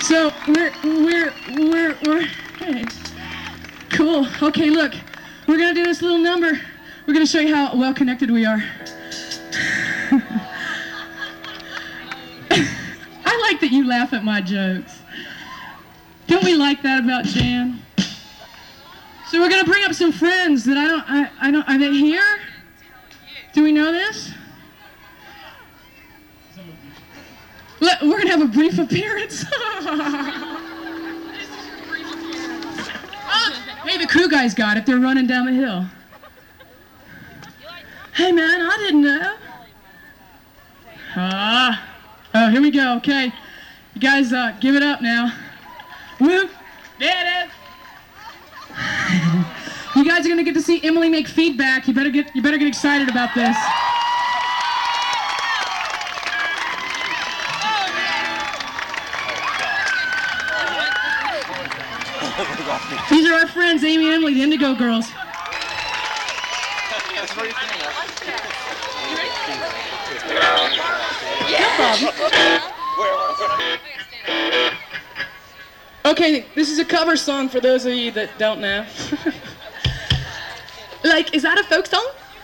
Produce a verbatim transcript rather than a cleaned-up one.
So we're we're we're we're hey. Cool. Okay, look, we're gonna do this little number. We're gonna show you how well connected we are. I like that you laugh at my jokes. Don't we like that about Jan? So we're gonna bring up some friends that I don't I, I don't are they here? Do we know this? Let, we're gonna have a brief appearance. Oh, hey, the crew guys got it. They're running down the hill. Hey, man, I didn't know. Ah, oh, here we go. Okay, you guys, uh, give it up now. Woo, there it is. You guys are gonna get to see Emily make feedback. You better get, you better get excited about this. These are our friends, Amy and Emily, the Indigo Girls. Okay, this is a cover song for those of you that don't know. Like, is that a folk song?